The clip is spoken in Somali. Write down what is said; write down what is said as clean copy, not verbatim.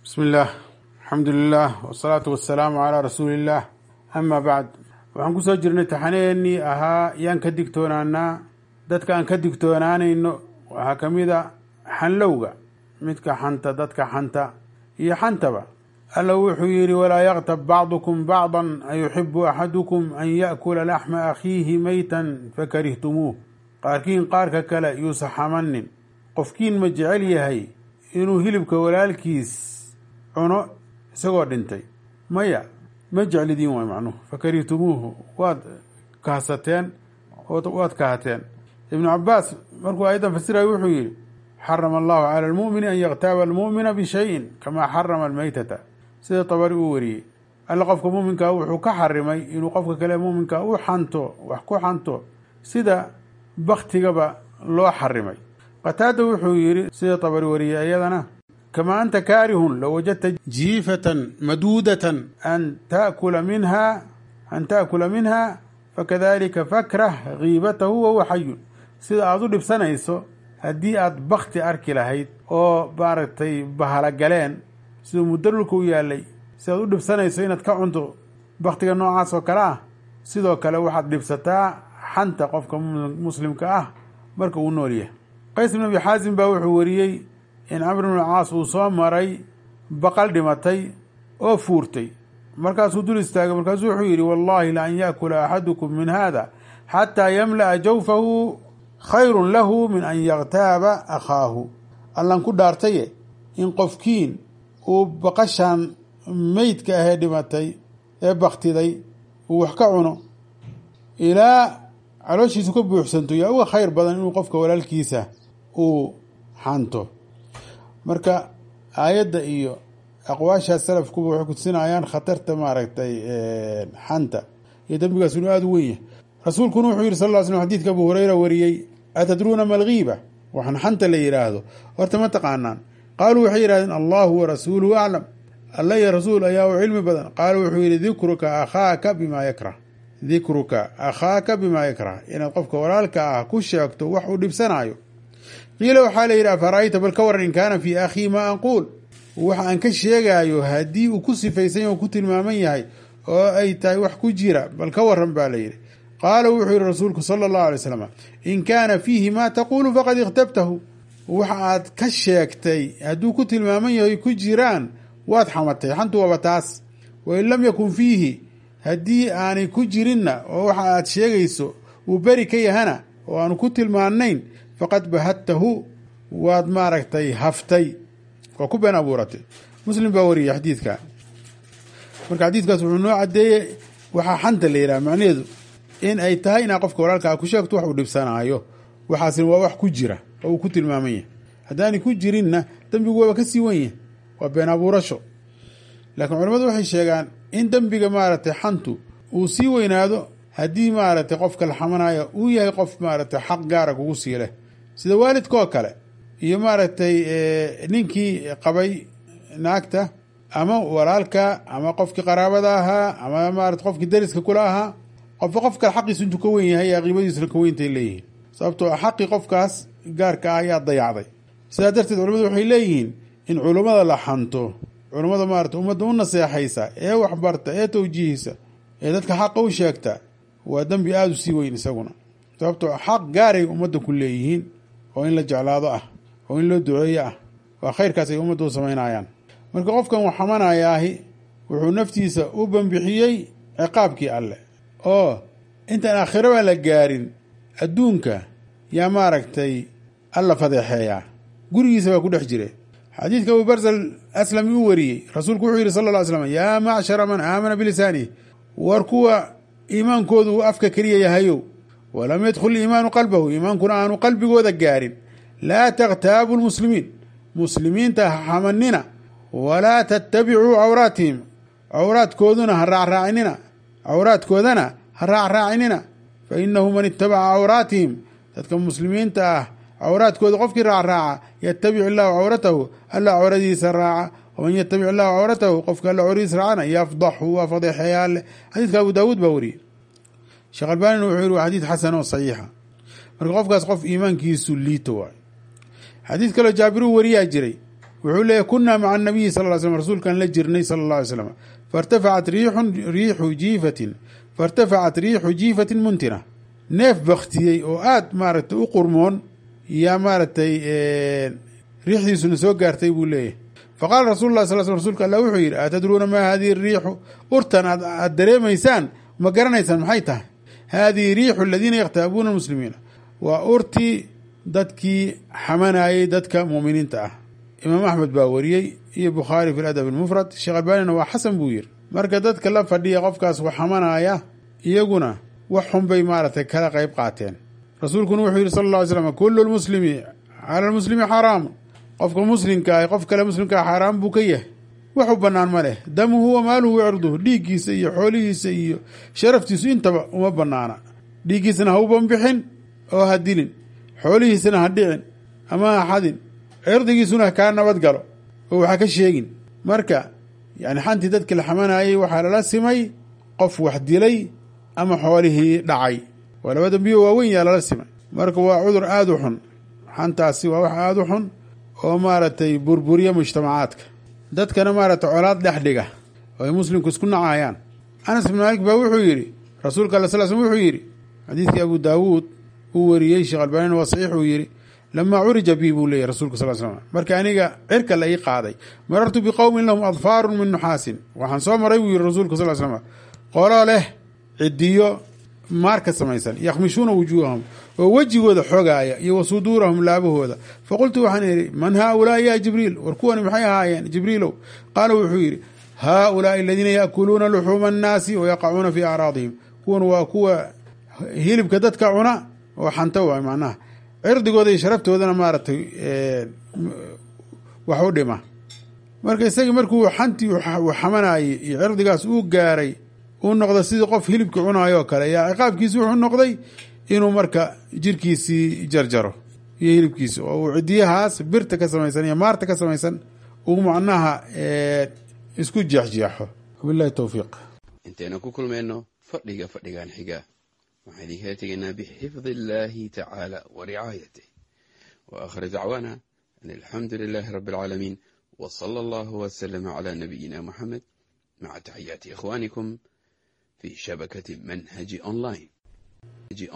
بسم الله الحمد لله والصلاة والسلام على رسول الله أما بعد waxaan ku soo jirnay taxaneeni ahaa yaan ka digtoonaana dadka aan ka digtoonaanayno waxa kamida xanlowga midka xanta dadka xanta iyo xantaba alla wuxuu yiri wala yaqtab ba'dukum ba'dan ayuhibbu ahadukum an ya'kula lahma akhihi maytan fakarihtumuh qaarkiin qaarka kale yusaxamanin qofkiin ma jecel yahay inuu hilibka walaalkiis cuno isagoo dhintay maya ما جعلدين ومعنوه فكرهتموه واد كهستين واد كهتين ابن عباس مركو أيضا فسره يوحي حرم الله على المؤمن أن يغتاب المؤمن بشيء كما حرم الميتة سيدة طبري أوري ألا قفك مؤمن كأوحو كحرمي إنو قفك كلام مؤمن كأوح حانتو وحكو حانتو سيدة بختي قبا لو حرمي قتاده وحويري سيدة طبري أوري أيضا كما أنت كاره لو وجدت جيفة مدودة أن تأكل منها فكذلك فكره غيبته وهو حي سيدا أظن بسنة يسو هدي أدبخت أركي لهيد أو بارتي بهالقلين سيدا مدرلكو يالي سيدا أظن بسنة يسو إنت كعنتو بختي النوع عاصو كلاه سيدا كلا واحد لبستا حانتا قفك مسلم كأه بركو النوريه قيس بن أبي حازم باوحو وريي in Amr ibn al-Aas uu soo maray baqal dhimatay oo fuurtay markaasuu dul istaagay markaasuu wuxuu yiri wallahi la an yaakula ahadukum min hada hatta yamla jawfahu khayrun lahu min an yaghtaba akhahu allan ku dhaartay in qofkiin uu baqashan meydka ah dhimatay ee baqtiday uu wax ka cuno ilaa calooshiisu ka buuxsanto yaa uga khayr badan inuu qofka walaalkiisa uu xanto marka aayada iyo aqwaasha salafku waxay ku tusinayaan khatarta maaragtay xanta iyo dambigaas inuu aad u weyn yahay rasuulku wuxuu yiri sallallahu alayhi wasallam xadiidka Abu Hurayra wariyay atadruna mal ghiba waxan xanta la yiraahdo horta ma taqaanaan qaalu waxay yiraahdeen Allahu wa rasuluhu a'lam Allah ya rasuul ayaa ilmi badan qaalu wuxuu yiri dhikruka akhaaka bima yakrah ina qofka walaalka ah ku sheegto wax uu dhibsanayo قيل وحال إلى فرأيت بالكور إن كان في أخي ما أقول وحان كشيغايو هدي وكسي فيسين وكتل ماميهي أي تاي وحكو جيرا بالكور رنبالي قال وحي الرسول صلى الله عليه وسلم إن كان فيه ما تقول فقد اغتبته وحاد كشيكتي هدو كتل ماميهي كجيران وادحمتي حانتو وبتاس وإن لم يكن فيه هدي آني كجيرنا وحاد شيغيسو وبركي هنا وأنو كتل مانين فقد بهته واد ماركتي هفتي وكبن ابورتي مسلم باوري حديثك marka xadiidkaas wuxuu noo cadeeyay waxa xanta leeyahay macnaheedu in ay tahay in qofka walaalka ku sheegto wax uu dhibsanaayo waxaas waa wax ku jira oo ku tilmaamay hadaani ku jirinna dambigu waa ka sii weyn waa been abuurasho laakiin culimadu waxay sheegaan in dambiga maaragtay xantu uu sii weynaado hadii maaragtay qofka la xamanayo uu yahay qof maaragtay xaq gaar ah ugu siilay sida waalidkoo kale iyo maaragtay ninkii qabay naagta ama walaalka ama qofkii qaraabada ahaa ama maaragtay qofkii dariska kula ahaa qofka xaqiisu intuu ka weyn yahay qiimadiisu ka weyn tahay leeyahay sababtoo xaqi qofkaas gaarka ah ayaa dayacday sidaa darteed culimadu waxay leeyihiin in culimada la xanto culimada maaragtay ummadda u naseexaysa ee waxbarta ee tawjiihisa ee dadka xaqa u sheegta waa dambi aad u sii weyn isaguna sababtoo xaq gaaray ummadda ku leeyihiin oo in la jeclaado ah oo in loo duceeyo ah waa khayrkaas ay ummaddu sameynayaan marka qofkan wax xamanayaahi wuxuu naftiisa u banbixiyey ciqaabkii alle oo intaan aakhiraba la gaarin adduunka yaa maaragtay alla fadeexeeyaa gurigiisa baa ku dhex jire xadiidka Abu Barzal Aslami uu wariyey rasuulku wuxuu yidhi sallallahu alayhi wasallam yaa macshara man aamana bilisaanihi war kuwa iimaankoodu afka kaliya yahayow ولم يدخل الإيمان قلبه إيمان كنا قلبه وذا قارن لا تغتابوا المسلمين مسلمين تحمننا ولا تتبعوا عوراتهم عورات كودنا هرع راعننا فإنه من اتبع عوراتهم تتكم مسلمين عورات كود غفك راع يتبع الله عورته ألا عورته سراع ومن يتبع الله عورته قفك الله عوري سرعنا يفضح وفضح حيال حديث أبو داود بوري شغل بالنا وحيرو حديث حسن وصحيحة مرق قف إيمان كيسو ليتو حديث كلا جابرو وريا جري wuxuu leeyahy kunaa maca anabiyi sal ly slm rasuulkaan la jirnay sala allah alay slam fairtafacat riixu jiifatin muntina neef baktiyey oo aad maaragtay u qurmoon yaa maaragtay riixdiisuna soo gaartay buu leeyahy faqaala rasul lah sal rsulka alla wuxuu yidhi atadruuna maa hadihi riixu urtan aad dareemaysaan ma garanaysaan maxay tahay haadihi riixu aladiina yakhtaabuuna muslimiina waa urtii dadkii xamanayey dadka muuminiinta ah imaam axmed baa wariyey iyo bukhaari fi ladab almufrad sheekh albaanina waa xasan buu yidhi marka dadka la fadhiya qofkaas wax xamanaya iyaguna wax xun bay maaragtay kala qayb qaateen rasuulkuna wuxuu yidhi sal lla ly slam kullu lmuslimi cala lmuslimi xaraamu qofka muslimka ah qof kale muslimkaa xaaraam buu ka yahay wax u bannaan ma leh damuhu wa maaluhu cirduhu dhiiggiisa iyo xoolihiisa iyo sharaftiisu intaba uma bannaana dhiiggiisana ha u banbixin oo ha dilin xoolihiisana ha dhicin ama ha xadin cirdigiisuna kaa nabad galo oo waxa ka sheegin marka yani xantii dadka la xamanayey waxaa lala simay qof wax dilay ama xoolihii dhacay waa laba dambiyo waaweyn yaa lala simay marka waa cudur aada u xun xantaasi waa wax aada u xun oo maaragtay burburiya mujtamacaadka dadkana maaragtay colaad dhex dhiga oo ay muslimku isku nacayaan anas ibn maalik baa wuxuu yidhi rasuulka alla sal slm wuxuu yidhi xadiidkii abu daawuud uu wariyey sheekh albaanina waa saxiix uu yidhi lamaa curija bi buu leeyahy rasulka sal slm marka aniga cirka la ii qaaday marartu biqowmin lahum adfaarun min nuxaasin waxaan soo maray buu yidhi rasuulka sal slm qoloo leh cidiyo maar ka samaysan yakhmishuuna wujuuhahum oo wejigooda xogaaya iyo wa suduurahum laabahooda faqultu waxaan idhi man haaulaai ya jibriil war kuwani maxay ahaayeen jibriilow qaala wuxuu yidhi haaulaai aladiina yaakuluuna luxuuma annaasi wayaqacuuna fii acraadihim kuwan waa kuwa hilibka dadka cuna oo xanta waay macnaha cirdigooda iyo sharaftoodana maaragtay wax u dhima marka isagii markuu xantii uu xamanayey iyo cirdigaas uu gaaray uu noqda sidii qof hilibkii cunaayo oo kale yaa ciqaabkiisi wuxuu noqday inuu marka jirkiisii jarjaro iyo hilibkiisi oo uu cidiyahaas birta ka samaysan iyo maarta ka samaysan uu macnaha isku jeexjeexo wabillahi towfiiq intayna ku kulmayno fadhigan xiga waxaan idinkaga tegaynaa bixifdi illaahi tacaala wa ricaayatih wa aakhir dacwaana an alxamdu lilaahi rabbi alcaalamiin wa sala allahu wasalama calaa nabiyina muxamed maca taxiyaati ikhwaanikum في شبكة منهج أونلاين.